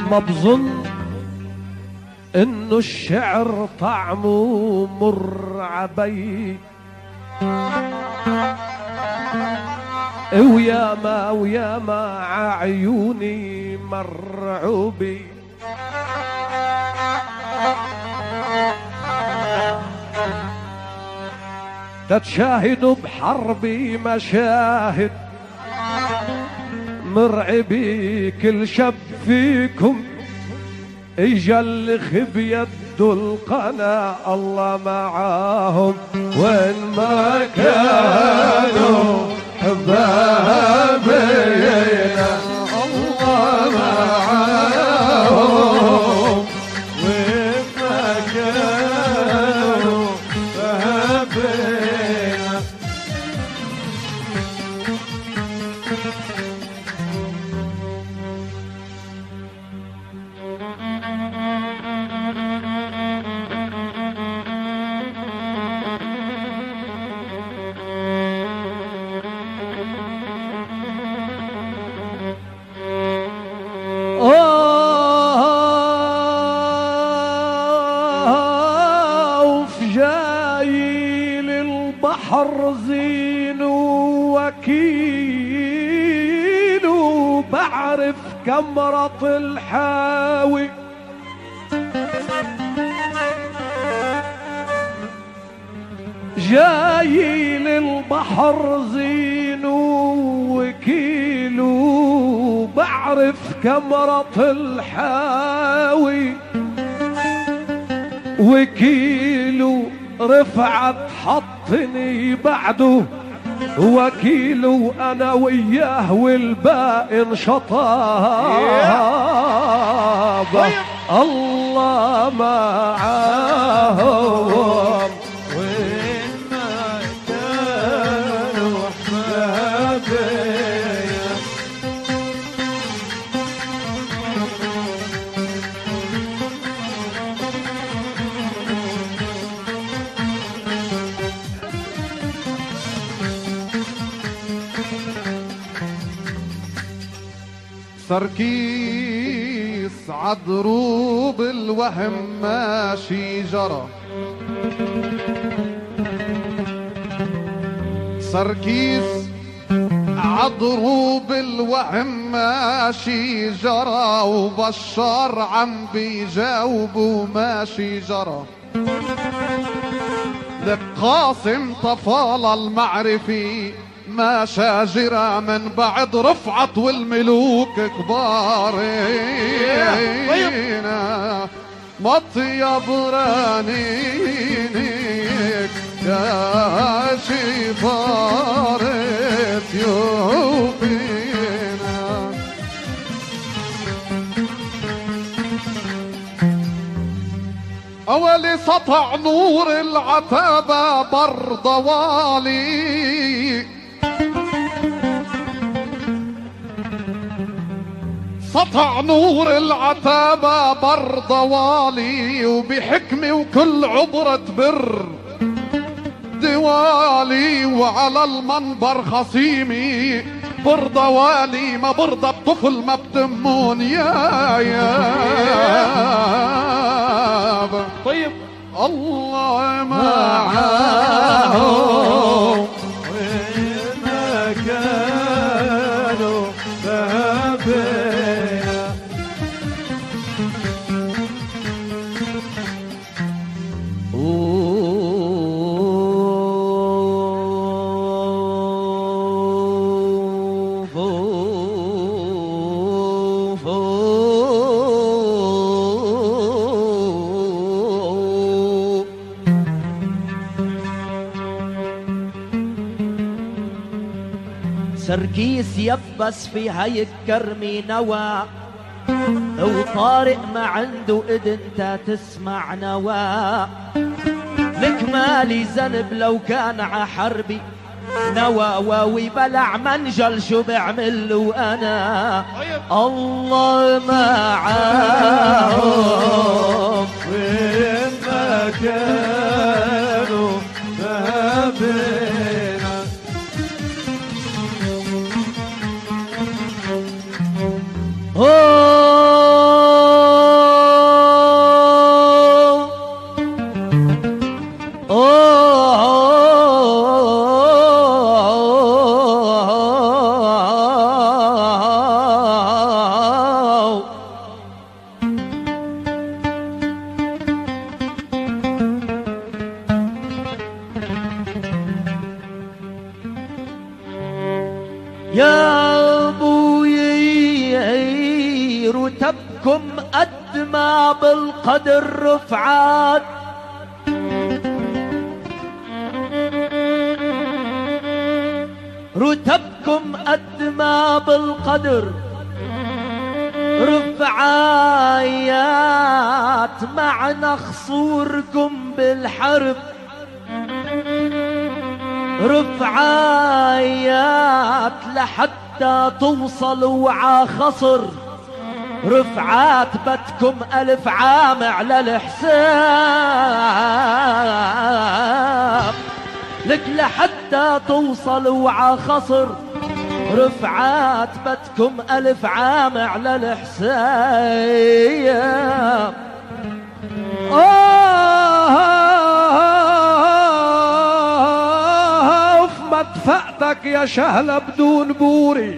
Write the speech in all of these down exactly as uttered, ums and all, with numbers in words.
ما بظن انه الشعر طعمه مر عبي، ويا ما ويا ما عيوني مرعوبي، تتشاهدوا بحربي مشاهد مرعبي، كل شب فيكم يجلخ بيده القنا، الله معاهم وين ما كانوا حبابينا، الله معاهم وين ما كانوا حبابينا. البحر زين وكيل، بعرف كمرة الحاوي، جاي للبحر زين وكيل، بعرف كمرة الحاوي، وكيلو رفعت حطني بعده، وكيلو انا وياه والباقي انشطابه، الله معاهم وين ما كانوا احبابي. سركيس عدروب الوهم ماشي جرى، سركيس عدروب الوهم ماشي جرى، وبشار عم بيجاوبوا ماشي جرى، لك قاسم طفال المعرفي ما شاجرة من بعد رفعت والملوك كبارينا، مطيب رانينك يا شفار اثيوبينا. اولي سطع نور العتابة برضوالي، سطع نور العتابة برضوالي، وبحكمة وكل عبرة بر دوالي، وعلى المنبر خصيمي برضوالي، ما برضى بطفل ما بتمون يا يا طيب الله معاهم وين ما كانوا ذهبنا. سركيس يبس في هاي الكرمي نوى، وطارق ما عنده إذ انت تسمع نوى، لك مالي ذنب لو كان ع حربي نوى، واوي بلع منجل شو بعمل له انا، الله معاهم وين ما كانوا ذهبنا. Oh يا ابوي رتبكم قد ما بالقدر رفعات، رتبكم قد ما بالقدر رفعايات، معنا خصوركم بالحرب رفعايات، لحتى توصلوا ع خصر رفعات بدكم ألف عام على الحساب، لك لحتى توصلوا ع خصر رفعات بدكم ألف عام على الحساب. اوف مدفعتك يا شهلة بدون بوري،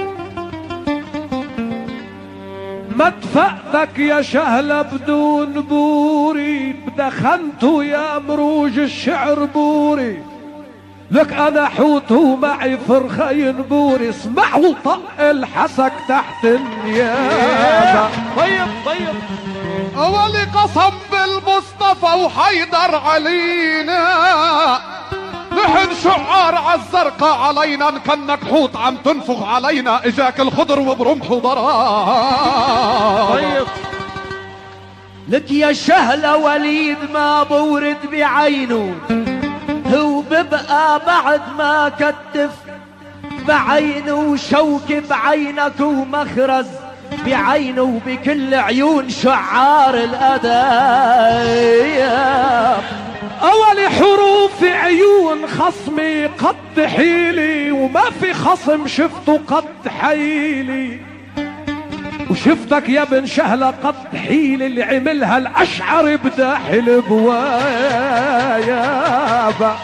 مدفعتك يا شهلة بدون بوري، بدخنتوا يا مروج الشعر بوري، لك انا حوت ومعي فرخين بوري، اسمعوا طق الحسك تحت النيابة. طيب طيب اولي قسم بالمصطفى وحيدر علينا، نحن شعار عالزرقاء علينا، نكنك حوت عم تنفخ علينا، اجاك الخضر وبرمحه ضراب. طيب لك يا شهلة وليد ما بورد بعينه، هو ببقى بعد ما كتف بعينه، وشوك بعينك ومخرز بعينه، وبكل عيون شعار الأدايب. اول حروف عيون خصمي قد حيلي، وما في خصم شفته قد حيلي، وشفتك يا بن شهلة قد حيلي، اللي عملها الاشعر بداحل بوايابا.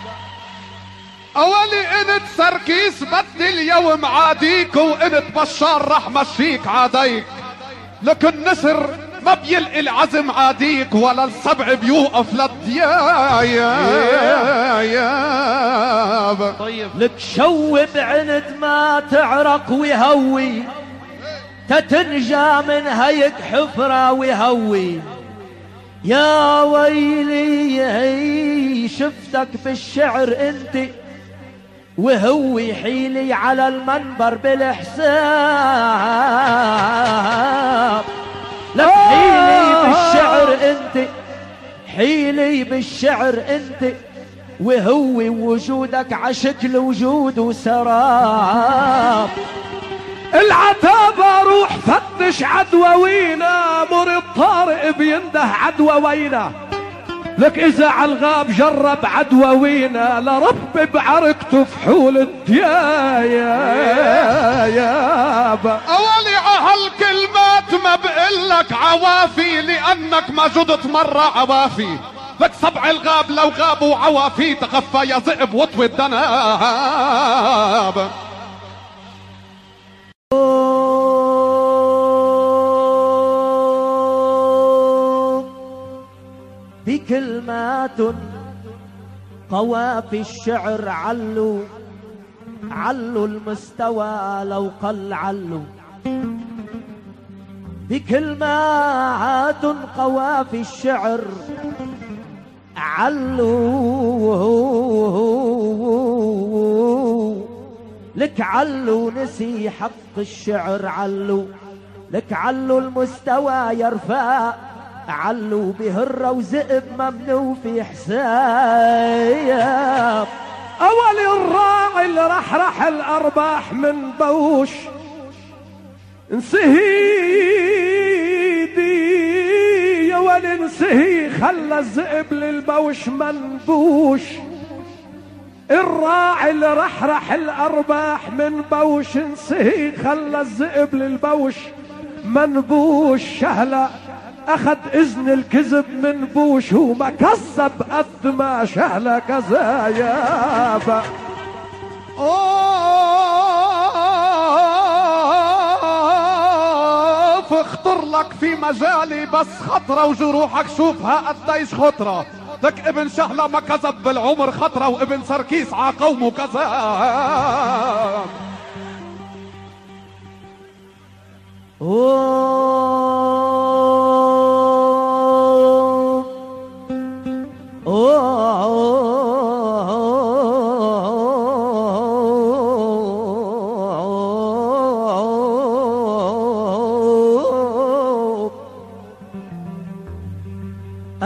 اولي انت سركيس بدي اليوم عاديك، وانت بشار رح مشيك عاديك، لكن نسر ما بيلقي العزم عاديك، ولا السبع بيوقف للدياب. طيب لك شوب عند ما تعرق ويهوي، تتنجى من هيك حفرة ويهوي. يا ويلي شفتك بالشعر انت وهو حيلي على المنبر بالحساب، لك حيلي بالشعر انت، حيلي بالشعر انت، وهو وجودك عشكل وجود وسراب. العتابة روح فتش عدوى وينا، مريض طارق بينده عدوى وينا، لك اذا عالغاب جرب عدوى وينا، لرب بعركته فحول الديايابا. اولي عهالكلمات ما بقلك عوافي، لانك ما جدت مرة عوافي، لك سبع الغاب لو غابوا عوافي، تخفى يا ذئب واطوي الدناب. بكلمات قوافي الشعر علوا، علوا المستوى لو قل علوا. بكلمات قوافي الشعر علوا، لك علوا نسي حق الشعر علوا، لك علوا المستوى يرفع، علوا بهرة وذئب ممنوع في حساب. اول الراعي اللي رح رح الارباح من بوش، انسهيدي يا ولي انسهي، خلى الذئب للبوش منبوش. الراعي اللي رح رح الارباح من بوش، انسهي خلى الذئب للبوش منبوش. شهلة اخذ اذن الكذب من بوش، وما كذب قد ما شهلة كذا يابا. اوف اخطر لك في مجالي بس خطرة، وجروحك شوفها قديش خطرة، لك ابن شهلة ما كذب بالعمر خطرة، وابن سركيس ع قومه كذاب.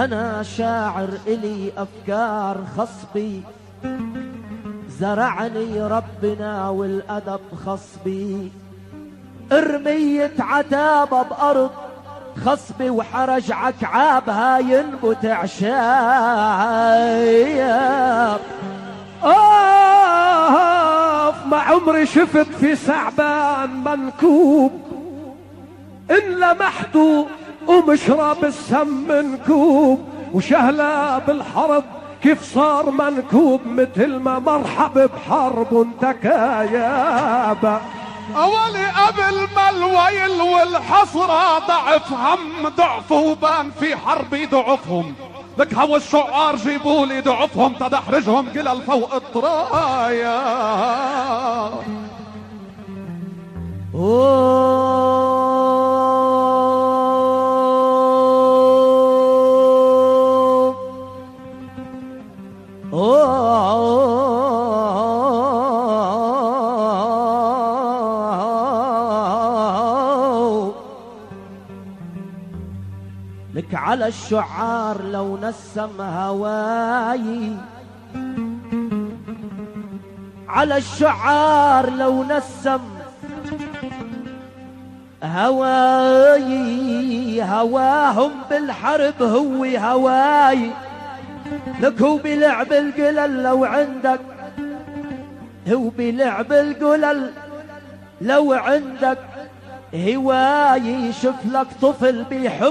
أنا شاعر إلي أفكار خصبي، زرعني ربنا والأدب خصبي، ارمية عتابة بأرض خصبي وحرج عكعابها ينبت عشاب. آه ما عمري شفت في ثعبان منكوب إن لمحته ومشرب السم منكوب، وشهلة بالحرب كيف صار منكوب مثل ما مرحب بحرب وانتكايابة. اولي قبل ما الويل والحسرة ضعف هم ضعفه وبان في حربي ضعفهم، لك هو الشعار جيبولي ضعفهم تدحرجهم قلل فوق الطرايا. لك على الشعار لو نسم هواي، على الشعار لو نسم هواي، هواهم بالحرب هو هواي. لك هو بلعب القلل لو عندك، هو بلعب القلل لو عندك هواي، شوف لك طفل بيحب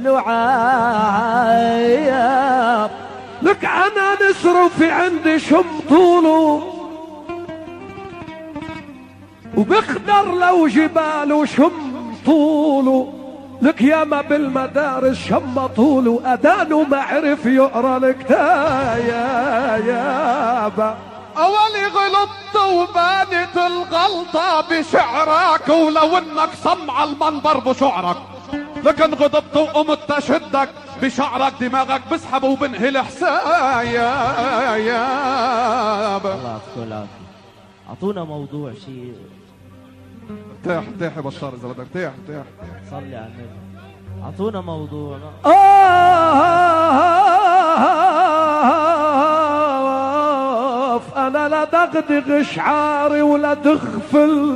اللعاب. لك انا نسر في عندي شم طوله، وبخدر لو جبال وشم طوله. لك ياما بالمدارس شم طوله، أدانه ما عرف يقرا الكتايابة. اولي غلطت وبانت الغلطة بشعرك، ولو انك سمع المنبر بشعرك، لكن غضبت وقمت تشدك بشعرك، دماغك بسحب وبنهي حسايا. الله يعطيكم العافية. اعطونا موضوع شيء. ارتاح ارتاح يا بشار اذا بدك، ارتاح ارتاح. صلي على النبي. اعطونا موضوع. آه انا لا دغدغ شعاري ولا تغفل،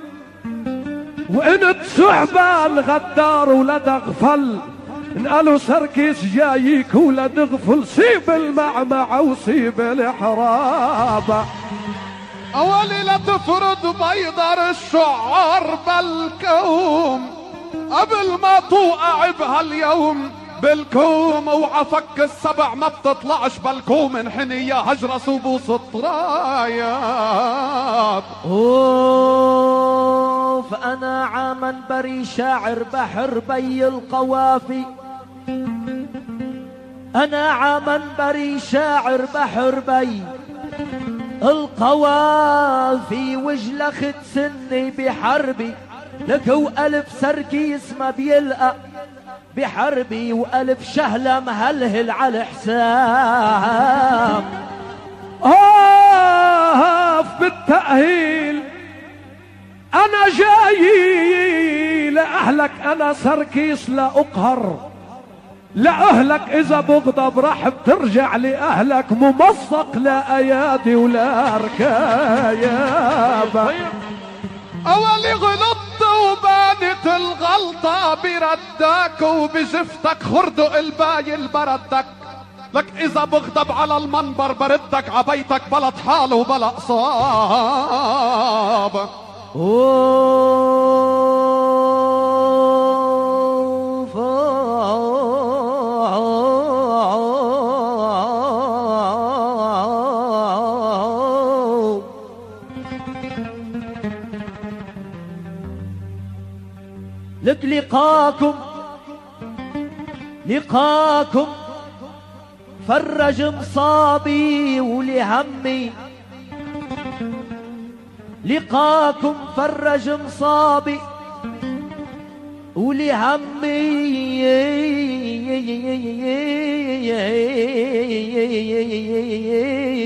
وانت ثعبان غدار ولا تغفل. نقالوا سركيس جايك ولا تغفل، سيب المعمعة وسيب الحرابة. اولي لا تفرض بيضر الشعار بالكوم، قبل ما توقع بهاليوم بالكوم. وعفك السبع ما بتطلعش بالكوم، انحني يا هجرس وبوس الطرايات. اوف انا عامن بري شاعر بحر بي القوافي، انا عامن بري شاعر بحر بي القوافي، وجلخت سني بحربي. لك هو ألف سركيس ما بيلقى بحربي، وألف شهلة مهلهل على حساب. آه بالتأهيل أنا جاي لأهلك، أنا سركيس لا أقهر لا أهلك. إذا بغضب راح بترجع لأهلك، ممصق لا أيادي ولا ركايابة. اولي غلطت وبانت الغلطة بردك، وبزفتك خردق البايل بردك. لك اذا بغضب على المنبر بردك، عبيتك بلا طحال وبلا قصاب. لك لقاكم لقاكم فرج مصابي ولهمي، لقاكم فرج مصابي ولهمي.